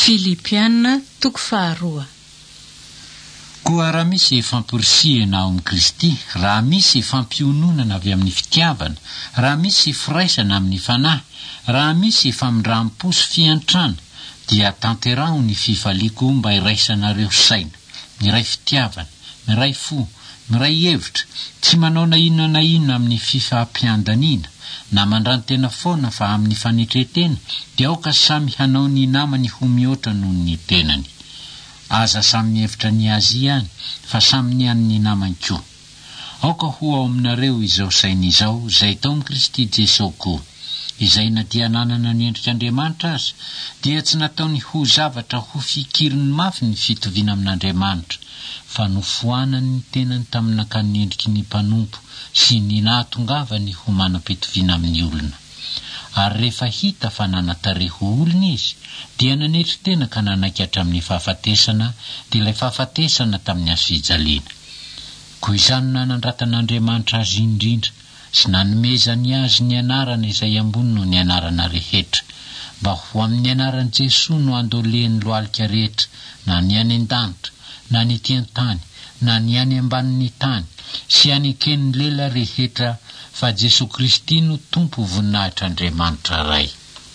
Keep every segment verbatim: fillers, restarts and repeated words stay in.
Filipianina toko faharoa. Koa raha misy famporisihana ao amin'ny Kristy, raha misy fampiononana avy amin'ny fitiavana, raha misy firaisana amin'ny fanahy, raha misy famindram-po sy fiantrana, dia tanteraho ny fifaliako mba iraisanareo saina, miray fitiavana, miray fo, miray hevitra, tsy manao na inona na inona amin'ny fifampiandaniana, na mandrantena foana fa amin'ny fanetretena, dia aoka samy hanao ny namany ho mihoatra noho ny tenany. Aza samy hevitra ny azy ihany, fa samy ny an'ny namany koa. Aoka ho ao aminareo izao saina izao, izay tao amin'ny Kristy Jesao koa, izay na dia nanana ny endrik'Andriamanitra aza, dia tsy nataony ho zavatra ho fikiriny mafy ny fitoviana amin'Andriamanitra, fa nofoanany ny tenany tamin'akan'ny endriky ny mpanompo sy ny nahatongavany ho manam-pitoviana amin'ny olona. Ary rehefa hita fa nanatareho olona izy, dia nanetry tena ka nanakatra amin'ny fahafatesana, dia ilay fahafatesana tamin'ny hazofijaliana. Koa izany nanandratan'Andriamanitra azy indrindra, sy nanomezany azy ny anarana izay ambony noho ny anarana rehetra, mba ho amin'ny anaran'i Jesosy no andolen'ny lohalika rehetra, na ny any an-danitra, na ny ety an-tany, na ny any ambanin'ny tany, sy anekeny lela rehetra, fa Jesosy Kristy no tompo voninahitr'Andriamanitra ray.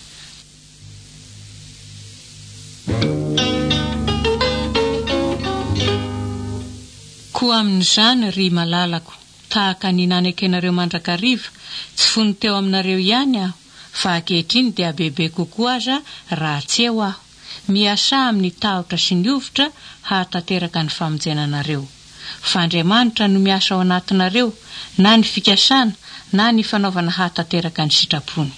Koa amin'izany ry malalako, tahaka ny nanekenareo mandrakariva, tsy fony teo aminareo ihany aho, fa ankehitriny dia bebe kokoa aza raha tsy eo aho, miasa amin'ny tahotra sy ny ovitra hahatateraka ny famonjenanareo. Fa Andriamanitra no miasa ao anatinareo, na ny fikasana, na ny fanaovana hahatateraka ny sitrapony.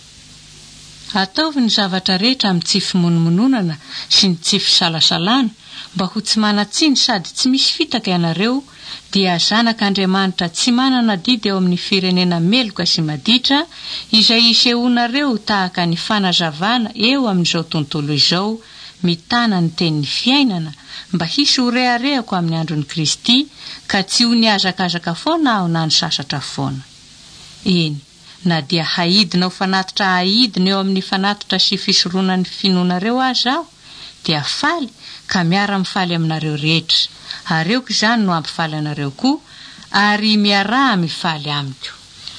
Ataovy ny zavatra rehetra amin'ny tsy fimonomononana sy ny tsy fisalasalana, mba ho tsy manatsiny sady tsy misy fitaka ianareo, dia zanak'Andriamanitra tsy manana didy eo amin'ny firenena meloka sy maditra, izay isehonareo tahaka ny fanazavana eo amin'izao tontolo izao, mitana ny tenin'ny fiainana, mba hisy ho reharehako amin'ny andron'ny Kristy, ka tsy ho niazakazaka foana aho na ny sasatra foana. Eny, na dia haidina ho fanatitra haidina eo amin'ny fanatitra sy fisoronan'ny finoanareo azy aho, dia faly, ka miara mifaly aminareo rehetra. Areoko izany no ampifaly anareo koa, ary miara mifaly amiko.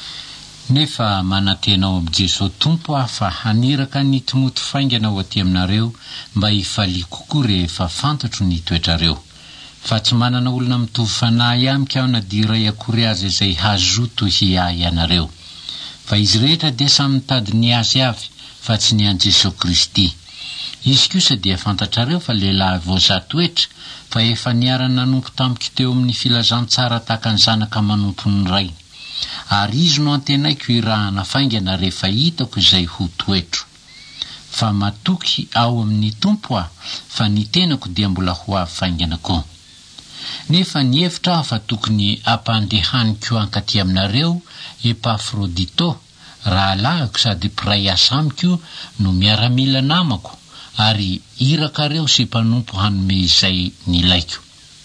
Nefa manatenao amin'ny Jesosy tompo aho fa haniraka ny timoty faingana ho aty aminareo, mba hifaly kokoa rehefa fantatro ny toetrareo. Fa tsy manana olona mitovy fanahy amiko aho na dia iray akory azy izay hazoto hiahy ianareo. Fa izy rehetra dia samy mitady ny azy avy, fa tsy ny an'i Jesosy Kristy. Izy kosa dia fantatrareo fa lehilahy voazatoetra, fa efa niarana nanompo tamiko teo amin'ny filazantsara tahaka ny zanaka manompo ny ray. Ary izy no antenaiko irahana faingana rehefa hitako izay ho toetro. Fa matoky ao amin'ny tompo aho, fa ny tenako dia mbola ho avy faingana koa. Nefa ny hevitra aho fa tokony ampandehaniko ankaty aminareo Epafrodito, rahalahiko sady mpiray asa amiko no miaramila namako, ary irakareo sy mpanompo hanome izay nilaiko.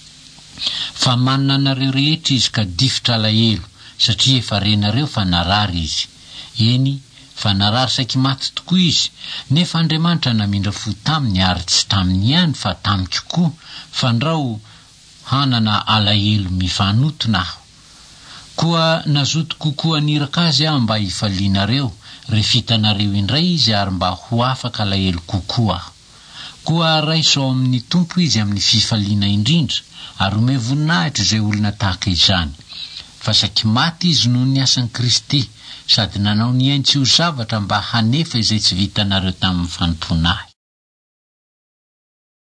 Fa manana anareo rehetra izy ka difitra alahelo, satria efa renareo fa narary izy. Eny, fa narary saky maty tokoa izy, nefa Andriamanitra namindra fo taminy ary tsy taminy ihany fa tamiko koa, fa ndrao hanana alahelo mifanotona aho. Koa nazoto kokoa niraka azy aho mba hifalianareo, refitanareo indray izy ary mba ho afaka alahelo kokoa aho. Koa raiso ao amin'ny tompo izy amin'ny fifaliana indrindra, ary ome voninahitra izay olona tahaka izany. Fa saky maty izy noho ny asan'i Kristy, sady nanao ny ainy tsy ho zavatra mba hanefa izay tsy vitanareo tamin'ny fanompoanahy.